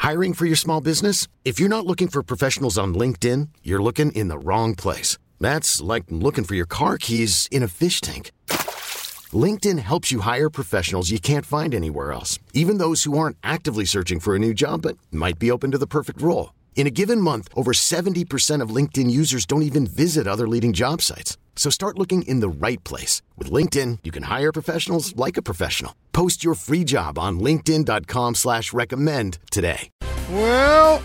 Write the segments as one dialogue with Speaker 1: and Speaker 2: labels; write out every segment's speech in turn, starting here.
Speaker 1: Hiring for your small business? If you're not looking for professionals on LinkedIn, you're looking in the wrong place. That's like looking for your car keys in a fish tank. LinkedIn helps you hire professionals you can't find anywhere else, even those who aren't actively searching for a new job but might be open to the perfect role. In a given month, over 70% of LinkedIn users don't even visit other leading job sites. So start looking in the right place. With LinkedIn, you can hire professionals like a professional. Post your free job on linkedin.com/recommend today.
Speaker 2: Well,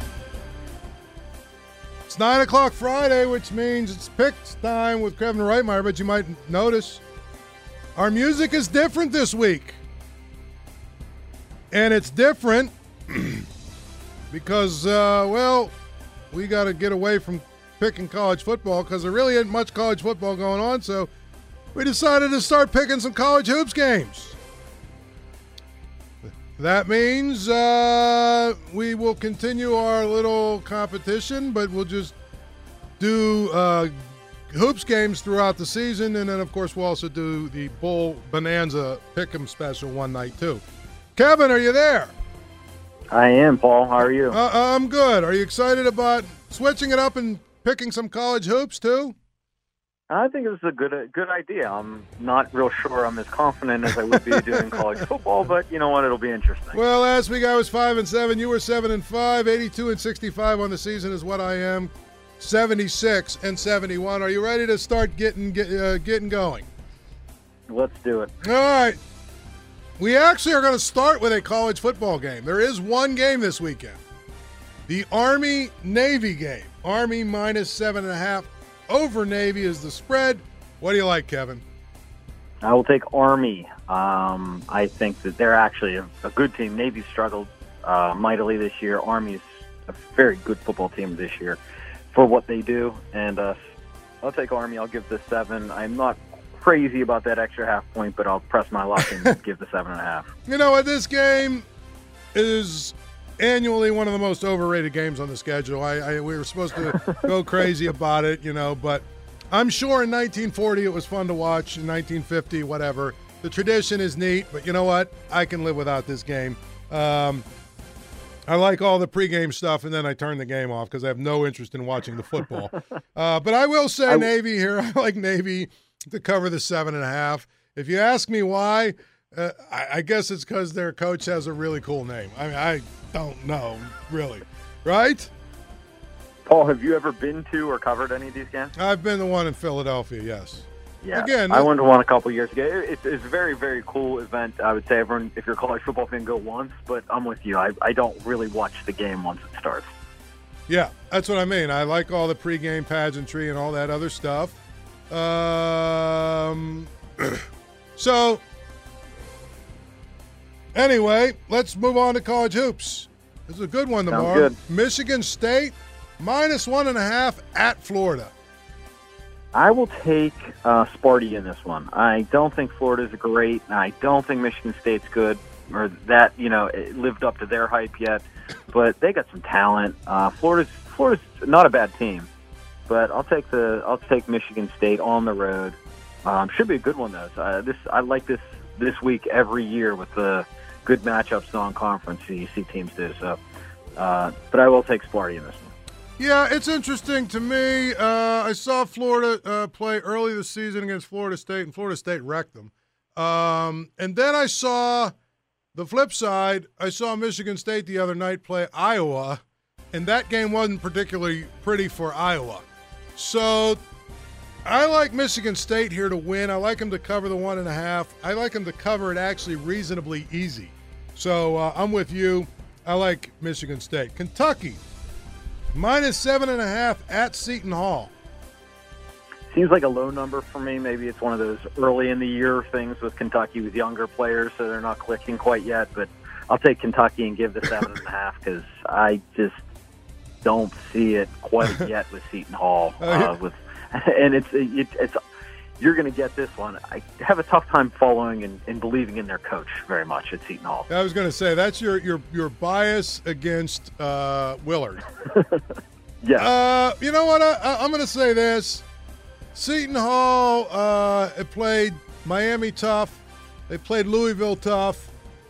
Speaker 2: it's 9 o'clock Friday, which means it's Picks time with Kevin Reitmeyer, but you might notice our music is different this week. And it's different because, we got to get away from picking college football because there really isn't much college football going on, so we decided to start picking some college hoops games. That means we will continue our little competition, but we'll just do hoops games throughout the season, and then, of course, we'll also do the Bowl Bonanza Pick'em special one night, too. Kevin, are you there?
Speaker 3: I am, Paul. How are you?
Speaker 2: I'm good. Are you excited about switching it up and picking some college hoops, too?
Speaker 3: I think this is a good idea. I'm not real sure I'm as confident as I would be doing college football, but you know what? It'll be interesting.
Speaker 2: Well, last week I was 5-7. You were 7-5. 82-65 on the season is what I am. 76-71. Are you ready to start getting going?
Speaker 3: Let's do it.
Speaker 2: All right. We actually are going to start with a college football game. There is one game this weekend. The Army-Navy game. Army minus 7.5. Over Navy is the spread. What do you like, Kevin?
Speaker 3: I will take Army. I think that they're actually a good team. Navy struggled mightily this year. Army's a very good football team this year for what they do. And I'll take Army. I'll give this 7. I'm not crazy about that extra half point, but I'll press my luck and give the 7.5.
Speaker 2: You know what? This game is annually one of the most overrated games on the schedule. We were supposed to go crazy about it, but I'm sure in 1940 it was fun to watch, in 1950, whatever. The tradition is neat, but you know what? I can live without this game. I like all the pregame stuff, and then I turn the game off because I have no interest in watching the football. But I will say Navy here. I like Navy to cover the 7.5. If you ask me why, I guess it's because their coach has a really cool name. I mean, I don't know, really. Right?
Speaker 3: Paul, have you ever been to or covered any of these games?
Speaker 2: I've been the one in Philadelphia, yes.
Speaker 3: Yeah,
Speaker 2: again,
Speaker 3: I went to one a couple years ago. It's a very, very cool event. I would say everyone, if you're a college football fan, go once, but I'm with you. I don't really watch the game once it starts.
Speaker 2: Yeah, that's what I mean. I like all the pregame pageantry and all that other stuff. So, anyway, let's move on to college hoops. This is a good one tomorrow.
Speaker 3: Sounds good.
Speaker 2: Michigan State minus 1.5 at Florida.
Speaker 3: I will take Sparty in this one. I don't think Florida's great. I don't think Michigan State's good, or that it lived up to their hype yet. But they got some talent. Florida's not a bad team, but I'll take Michigan State on the road. Should be a good one though. I like this week every year with the good matchups non-conference you see teams do. So, but I will take Sparty in this one.
Speaker 2: Yeah, it's interesting to me. I saw Florida play early this season against Florida State, and Florida State wrecked them. And then I saw the flip side. I saw Michigan State the other night play Iowa, and that game wasn't particularly pretty for Iowa. So I like Michigan State here to win. I like them to cover the 1.5. I like them to cover it actually reasonably easy. So I'm with you. I like Michigan State. Kentucky, minus 7.5 at Seton Hall.
Speaker 3: Seems like a low number for me. Maybe it's one of those early in the year things with Kentucky with younger players, so they're not clicking quite yet. But I'll take Kentucky and give the 7.5 because I just don't see it quite yet with Seton Hall. And it's you're going to get this one. I have a tough time following and believing in their coach very much at Seton Hall.
Speaker 2: I was going to say that's your bias against Willard.
Speaker 3: Yeah.
Speaker 2: You know what? I'm going to say this. Seton Hall played Miami tough. They played Louisville tough.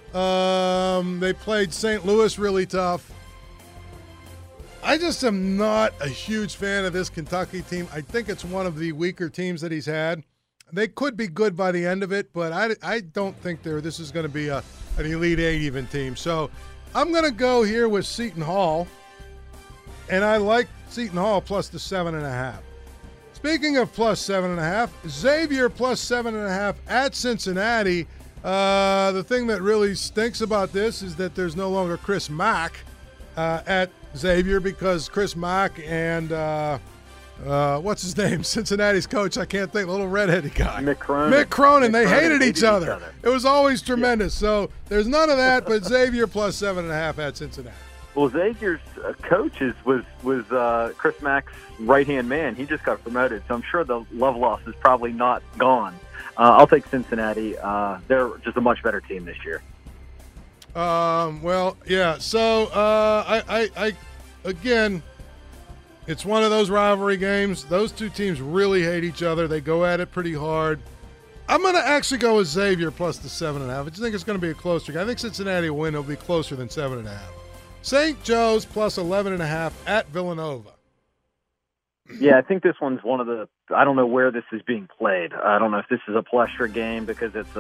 Speaker 2: They played St. Louis really tough. I just am not a huge fan of this Kentucky team. I think it's one of the weaker teams that he's had. They could be good by the end of it, but I don't think this is going to be an Elite Eight even team. So I'm going to go here with Seton Hall, and I like Seton Hall plus the 7.5. Speaking of plus 7.5, Xavier plus 7.5 at Cincinnati. The thing that really stinks about this is that there's no longer Chris Mack at Xavier, because Chris Mack and what's his name? Cincinnati's coach. I can't think. Little redheaded guy.
Speaker 3: Mick Cronin.
Speaker 2: They hated each other. It was always tremendous. Yeah. So there's none of that, but Xavier plus 7.5 at Cincinnati.
Speaker 3: Well, Xavier's coach was Chris Mack's right-hand man. He just got promoted, so I'm sure the love loss is probably not gone. I'll take Cincinnati. They're just a much better team this year.
Speaker 2: Well, yeah. So I again, it's one of those rivalry games. Those two teams really hate each other. They go at it pretty hard. I'm going to actually go with Xavier plus the 7.5. I just think it's going to be a closer game. I think Cincinnati will win. It'll be closer than 7.5. St. Joe's plus 11.5 at Villanova.
Speaker 3: Yeah, I think this one's one of the – I don't know where this is being played. I don't know if this is a Plestra game because it's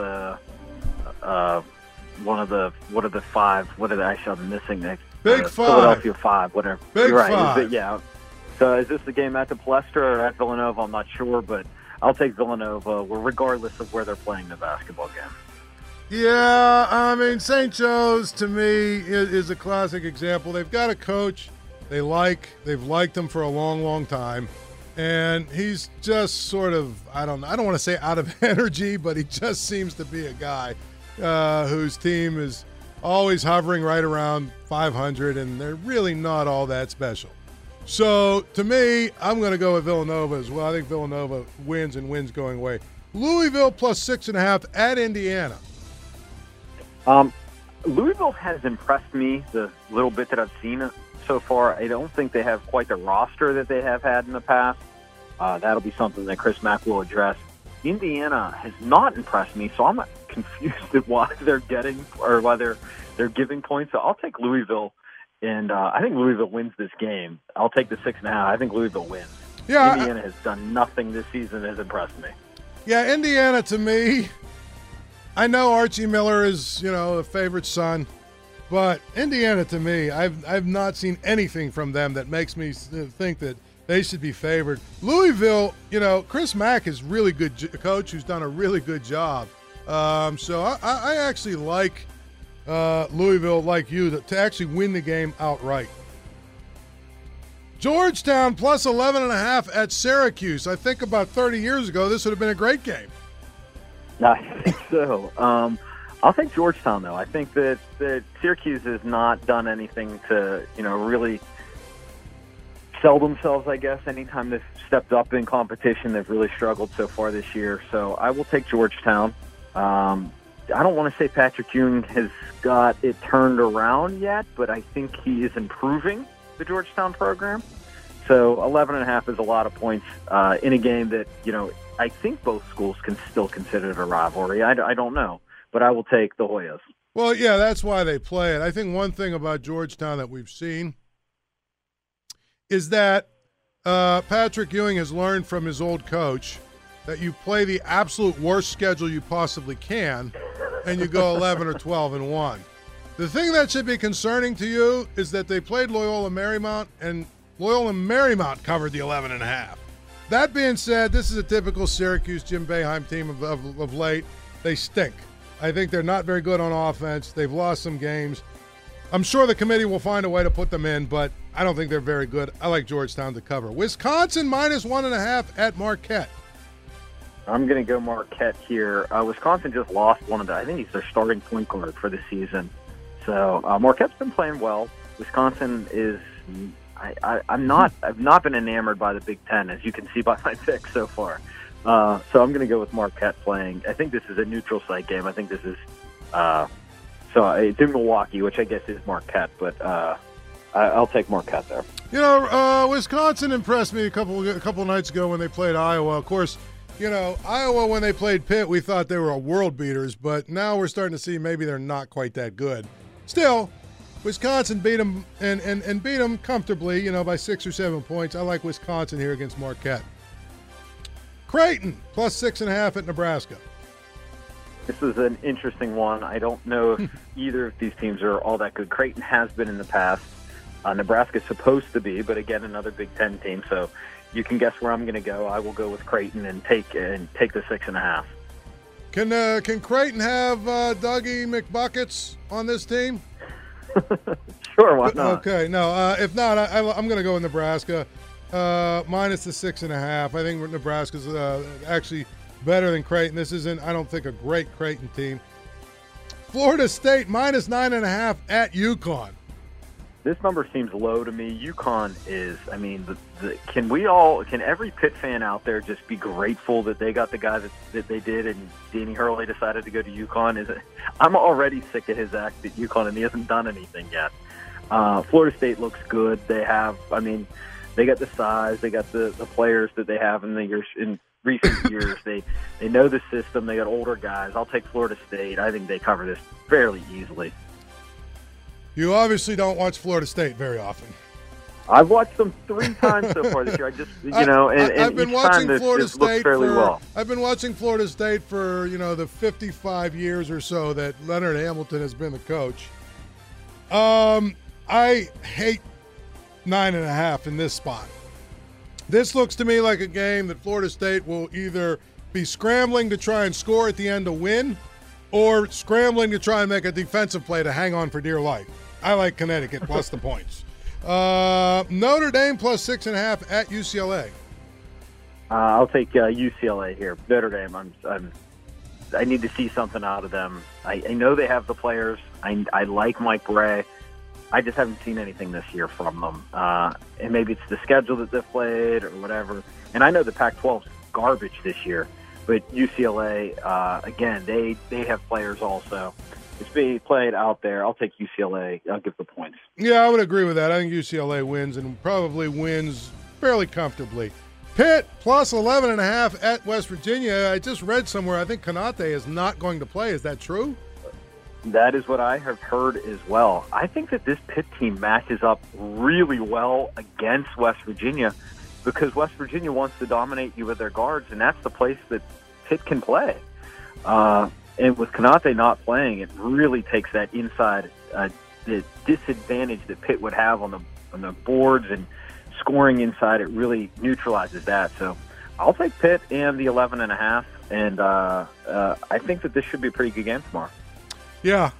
Speaker 3: one of the – what are the five? What are the – actually, I'm missing next.
Speaker 2: Big Five.
Speaker 3: Philadelphia Five, whatever.
Speaker 2: Big
Speaker 3: You're right.
Speaker 2: Five.
Speaker 3: Yeah. So is this the game at the Plestra or at Villanova? I'm not sure, but I'll take Villanova regardless of where they're playing the basketball game.
Speaker 2: Yeah, I mean, St. Joe's, to me, is a classic example. They've got a coach they've liked him for a long, long time, and he's just sort of, I don't want to say out of energy, but he just seems to be a guy whose team is always hovering right around 500, and they're really not all that special. So, to me, I'm going to go with Villanova as well. I think Villanova wins and wins going away. Louisville plus 6.5 at Indiana.
Speaker 3: Louisville has impressed me the little bit that I've seen so far. I don't think they have quite the roster that they have had in the past. That'll be something that Chris Mack will address. Indiana has not impressed me, so I'm confused at why they're getting or why they're giving points. So I'll take Louisville, and I think Louisville wins this game. I'll take the 6.5. I think Louisville wins.
Speaker 2: Yeah,
Speaker 3: Indiana has done nothing this season that has impressed me.
Speaker 2: Yeah, Indiana to me, I know Archie Miller is, a favorite son, but Indiana to me, I've not seen anything from them that makes me think that they should be favored. Louisville, Chris Mack is really good coach who's done a really good job. So I actually like Louisville, like you, to actually win the game outright. Georgetown plus 11.5 at Syracuse. I think about 30 years ago, this would have been a great game.
Speaker 3: I think so. I'll take Georgetown, though. I think that Syracuse has not done anything to, really sell themselves, I guess. Anytime they've stepped up in competition, they've really struggled so far this year. So I will take Georgetown. I don't want to say Patrick Ewing has got it turned around yet, but I think he is improving the Georgetown program. So 11.5 is a lot of points in a game that, I think both schools can still consider it a rivalry. I don't know, but I will take the Hoyas.
Speaker 2: Well, yeah, that's why they play it. I think one thing about Georgetown that we've seen is that Patrick Ewing has learned from his old coach that you play the absolute worst schedule you possibly can, and you go 11 or 12-1. The thing that should be concerning to you is that they played Loyola Marymount, and Loyola Marymount covered the 11.5. That being said, this is a typical Syracuse Jim Boeheim team of late. They stink. I think they're not very good on offense. They've lost some games. I'm sure the committee will find a way to put them in, but I don't think they're very good. I like Georgetown to cover. Wisconsin minus 1.5 at Marquette.
Speaker 3: I'm going to go Marquette here. Wisconsin just lost I think he's their starting point guard for the season. So Marquette's been playing well. Wisconsin is I've not been enamored by the Big Ten, as you can see by my picks so far. So I'm going to go with Marquette playing. I think this is a neutral site game. I think this is so it's in Milwaukee, which I guess is Marquette, but I'll take Marquette there.
Speaker 2: Wisconsin impressed me a couple nights ago when they played Iowa. Of course, You know, Iowa, when they played Pitt, we thought they were world beaters, but now we're starting to see maybe they're not quite that good. Still, Wisconsin beat them and beat them comfortably, you know, by 6 or 7 points. I like Wisconsin here against Marquette. Creighton, plus 6.5 at Nebraska.
Speaker 3: This is an interesting one. I don't know if either of these teams are all that good. Creighton has been in the past. Nebraska's supposed to be, but again, another Big Ten team. So you can guess where I'm going to go. I will go with Creighton and take the 6.5.
Speaker 2: Can Creighton have Dougie McBuckets on this team?
Speaker 3: Sure, why not?
Speaker 2: Okay, no. If not, I'm going to go with Nebraska minus the 6.5. I think Nebraska's actually better than Creighton. This isn't, I don't think, a great Creighton team. Florida State minus 9.5 at UConn.
Speaker 3: This number seems low to me. UConn is, I mean, can every Pitt fan out there just be grateful that they got the guy that they did and Danny Hurley decided to go to UConn? I'm already sick of his act at UConn, and he hasn't done anything yet. Florida State looks good. They got the size. They got the players that they have in recent years. They know the system. They got older guys. I'll take Florida State. I think they cover this fairly easily.
Speaker 2: You obviously don't watch Florida State very often.
Speaker 3: I've watched them 3 times so far this year. I've been watching Florida State fairly well.
Speaker 2: I've been watching Florida State for the 55 years or so that Leonard Hamilton has been the coach. I hate 9.5 in this spot. This looks to me like a game that Florida State will either be scrambling to try and score at the end to win, or scrambling to try and make a defensive play to hang on for dear life. I like Connecticut plus the points. Notre Dame plus 6.5 at UCLA.
Speaker 3: I'll take UCLA here. Notre Dame. I need to see something out of them. I know they have the players. I like Mike Bray. I just haven't seen anything this year from them. And maybe it's the schedule that they've played or whatever. And I know the Pac-12's garbage this year. But UCLA, again, they have players also. It's being played out there. I'll take UCLA. I'll give the points.
Speaker 2: Yeah, I would agree with that. I think UCLA wins and probably wins fairly comfortably. Pitt plus 11.5 at West Virginia. I just read somewhere I think Konate is not going to play. Is that true?
Speaker 3: That is what I have heard as well. I think that this Pitt team matches up really well against West Virginia because West Virginia wants to dominate you with their guards, and that's the place that Pitt can play. And with Konate not playing, it really takes that inside the disadvantage that Pitt would have on the boards and scoring inside. It really neutralizes that. So I'll take Pitt and the 11.5, and I think that this should be a pretty good game tomorrow.
Speaker 2: Yeah,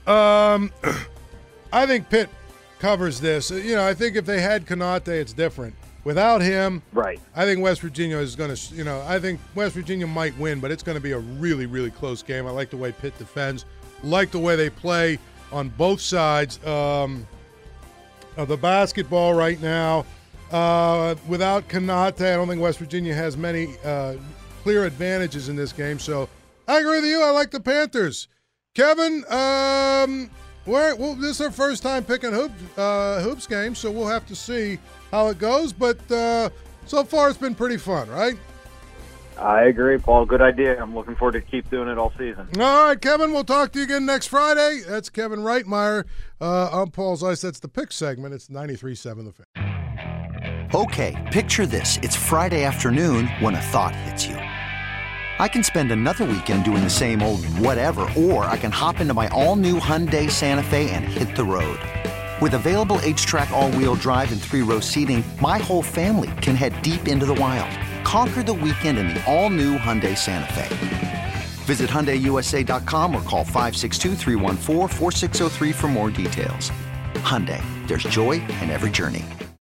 Speaker 2: I think Pitt covers this. I think if they had Konate, it's different. Without him,
Speaker 3: right? I
Speaker 2: think West Virginia is going to, I think West Virginia might win, but it's going to be a really, really close game. I like the way Pitt defends, like the way they play on both sides of the basketball right now. Without Konate, I don't think West Virginia has many clear advantages in this game. So I agree with you. I like the Panthers. Kevin, this is our first time picking hoops games, so we'll have to see how it goes. But so far, it's been pretty fun, right?
Speaker 3: I agree, Paul. Good idea. I'm looking forward to keep doing it all season.
Speaker 2: All right, Kevin, we'll talk to you again next Friday. That's Kevin Reitmeyer. I'm Paul Zeiss. That's the pick segment. It's 93.7 The Fan.
Speaker 4: Okay, picture this. It's Friday afternoon when a thought hits you. I can spend another weekend doing the same old whatever, or I can hop into my all-new Hyundai Santa Fe and hit the road. With available H-Track all-wheel drive and 3-row seating, my whole family can head deep into the wild. Conquer the weekend in the all-new Hyundai Santa Fe. Visit HyundaiUSA.com or call 562-314-4603 for more details. Hyundai, there's joy in every journey.